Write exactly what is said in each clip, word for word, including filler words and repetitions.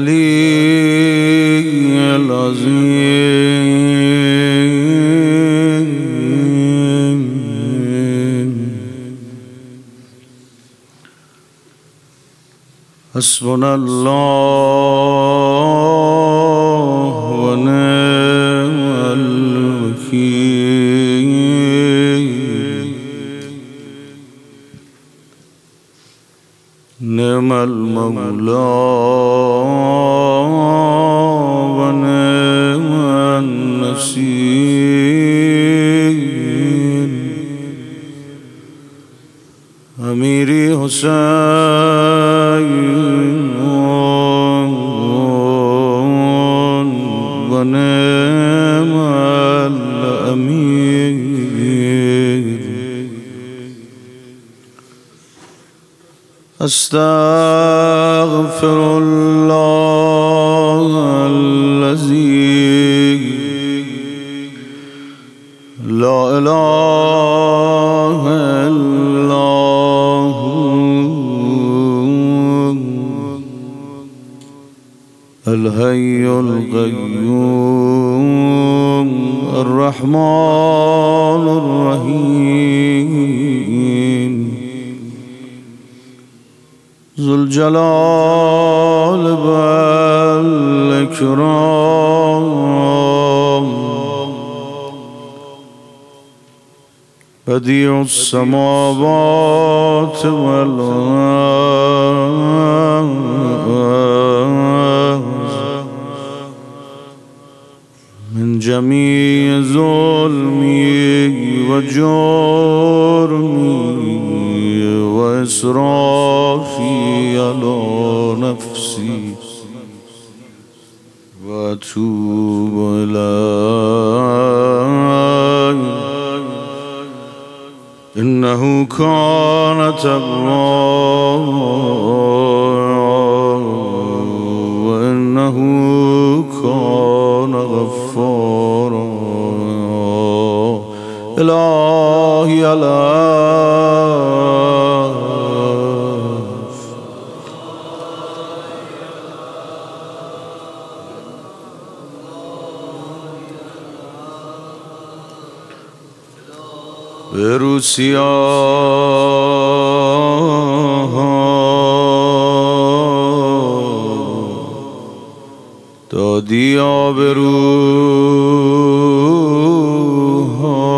العلی العظیم حسبنا الله و نعم الوکیل نعم المولا و نعم النصیر امیری حسین و نعم الامیر استغفر الله الذي لا اله الا الحي القيوم الرحمن الرحيم ذو الجلال والإكرام بديع السماوات والأرض من جميع ظلمي وجرمي وإسرافي على نفسي وأتوب إليه إنه كان توابا وإنه كان غفارا إلهي ألاف بروسيا دادی آبروها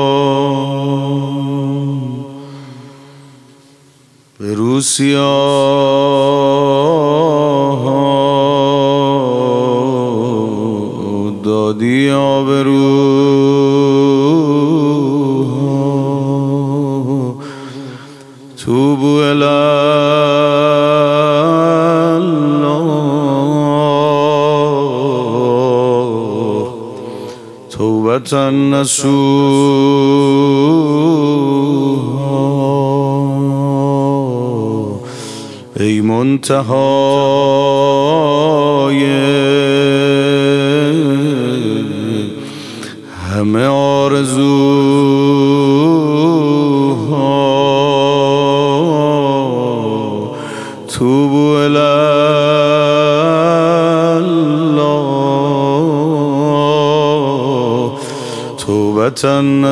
به روسیا دادی آبروها توبو توبة نصوحا ای منتهای همه آرزوها توبو الی توبة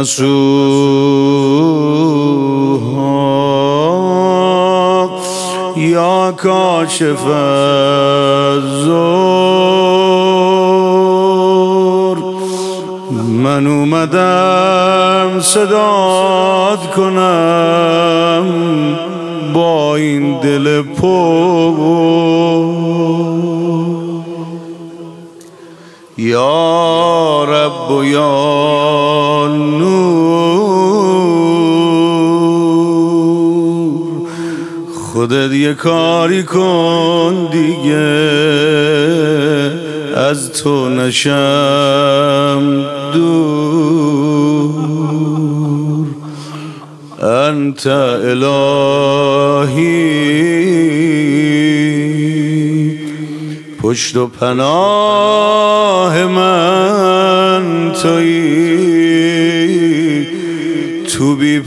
نصوحا یا کاشف الضر من اومدم صدات کنم با این دل پر یا رب و یا نور خودت یه کاری کن دیگه از تو نشم دور انت الهی پشت و پناه من تویی تو بی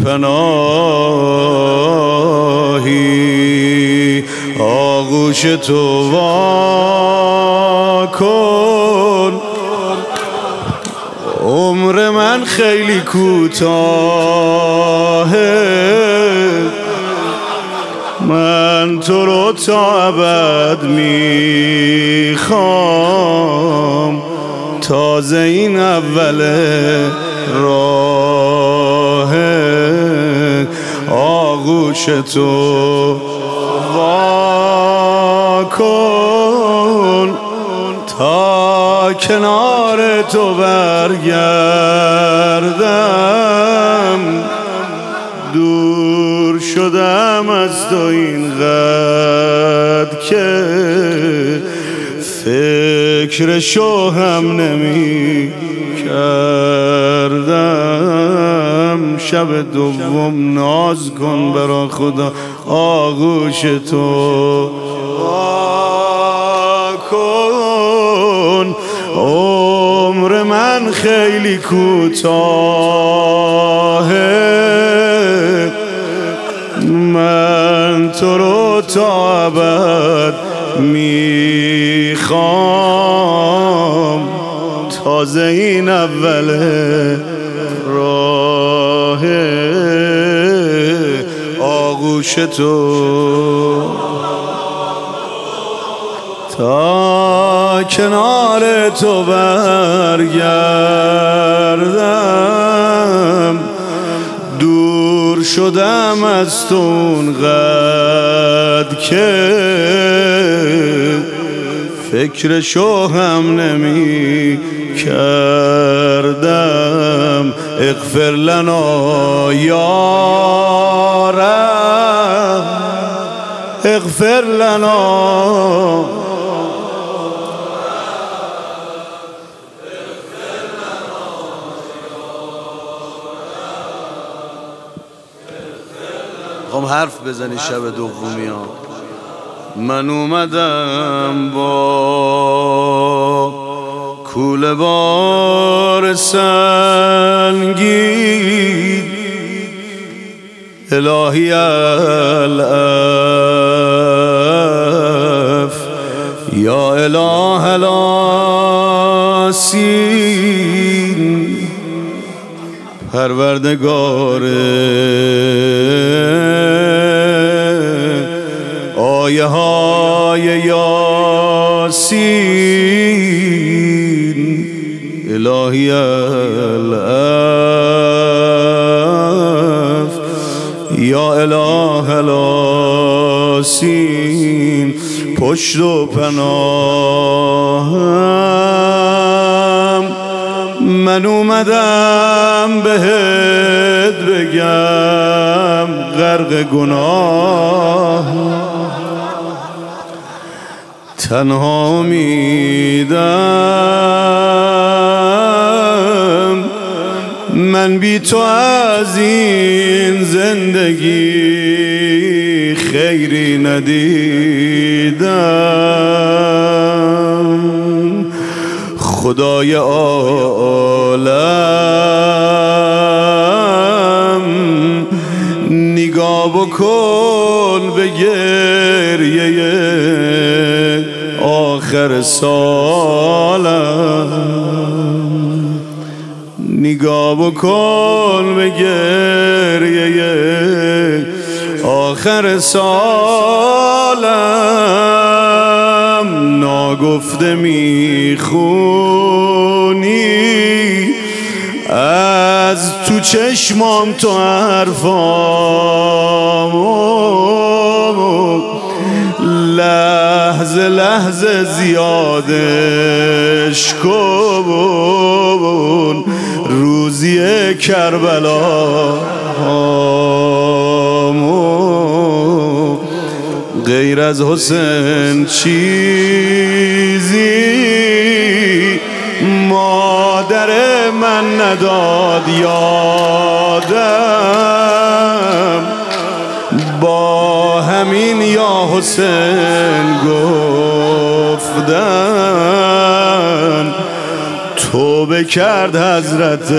پناهی آغوش تو کن. عمر من خیلی کوتاهه، من تو رو تا ابد میخوام. تازه این اول راه آغوش تو وا کن تا کنار تو برگردم. دور شدم از تو اینقدر که فکرشو هم نمی کردم. شب دوم ناز کن برا خدا آغوش تو وا کن. عمر من خیلی کوتاهه، من تو رو تا ابد میخوام. تازه این اول راه آغوش تو تا کنار تو برگردم. دور شدم از تو اونقدر که فکرشو هم نمی کردم. اغفر لنا یا رب، اغفر لنا. خب حرف بزنی شب دومی ها. من اومدم با کوله بار سنگین، الهی العف یا اله الاسین. پروردگار آیه های یاسین، الهی العف یا اله الاسین. پشت و پناهم، من اومدم بهت بگم غرق گناه تنها میدم. من بی تو از این زندگی خیری ندیدم. خدای عالم نگاه بکن به گریه آخر سالم. نگاه بکن به گریه آخر سالم. ناگفته میخونی از تو چشمام تو حرفام. لحظه لحظه زیادش کن روزی کربلا. غیر از حسین چیزی مادر من نداد یادم. با همین یا حسین گفتن توبه کرد حضرت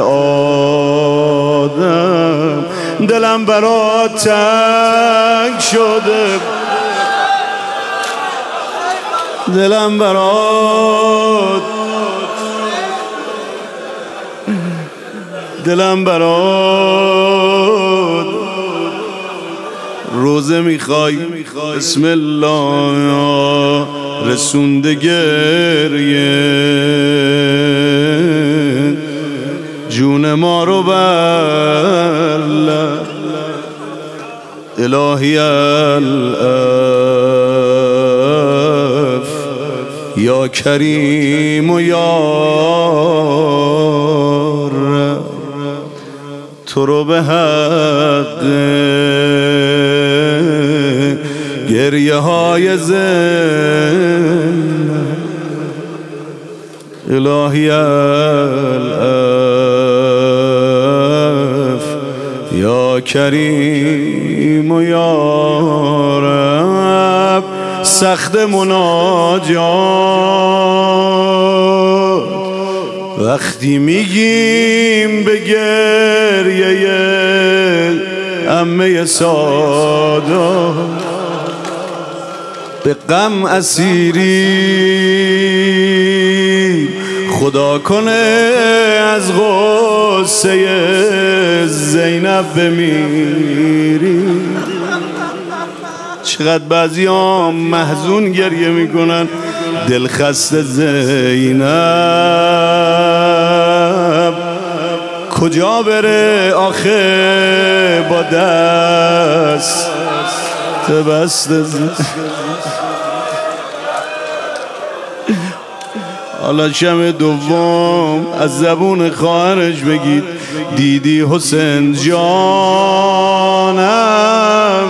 آدم. دلم برات تنگ شده، دلم برات دلم برات روزه میخوای بسم الله رسونده گریه جون ما رو بر الهی الاف یا کریم و یا رب تو رو به حق گریه های زن الهی الاف یا کریم و یا رب سخت مناجات وقتی میگیم به گریه عمه سادا به غم اسیری خدا کنه از غصه زینب بمیری. چقدر بعضیام محزون گریه میکنن دل خسته زینب کجا بره آخه با دست بسته. حالا شب دوم از زبون خواهرش بگید دیدی حسین جانم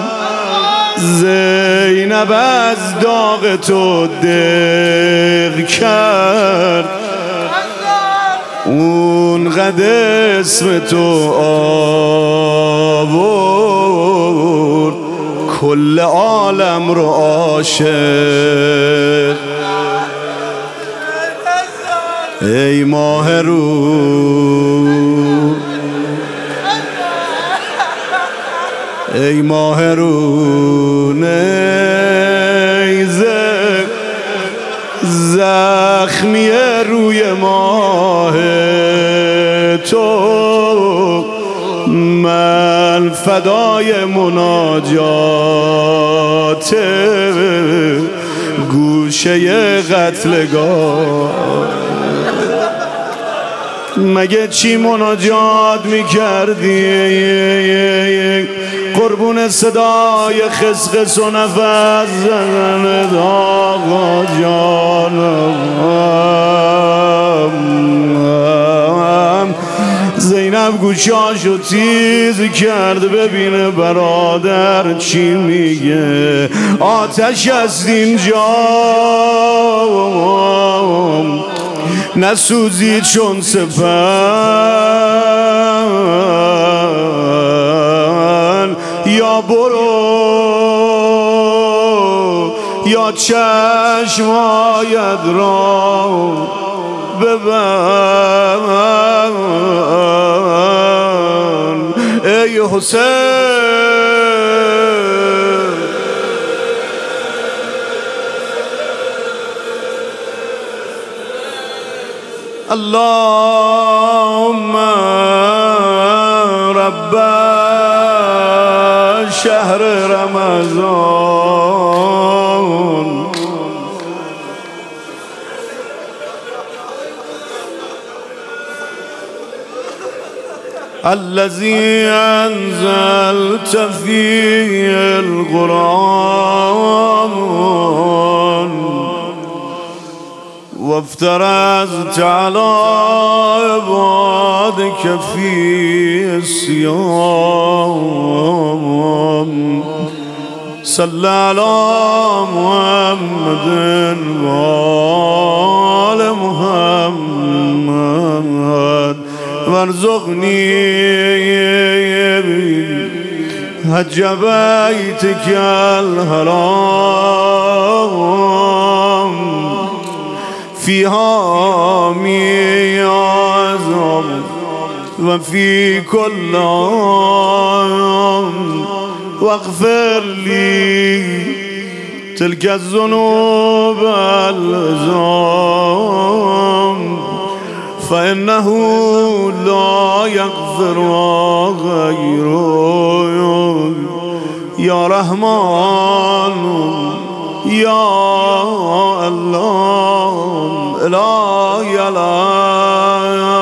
زینب از داغ تو دق کرد اون قد اسم تو آورد کل عالم رو عاشق. ای ماه رو ای ماه رو نیزه زخمی روی ماه تو من فدای مناجات گوشه قتلگاه. مگه چی مناجات میکردی قربون صدای خسخس و نفس زدن آقا جانم. زینب گوشاشو تیز کرد ببینه برادر چی میگه. آتش است اینجا نسوزی چون سپن یا برو یا چشمایت را ببند. ای حسین اللهم رب شهر رمضان الذي أنزلت فيه القرآن وافترضت على عبادك فيه الصيام صل على محمد وآل محمد وارزقني حج بيتك الحرام فيها ميعظم وفي كل عام واغفر لي تلك الذنوب بالذنب فإنه لا يغفر غيره يا رحمن يا الله لا إله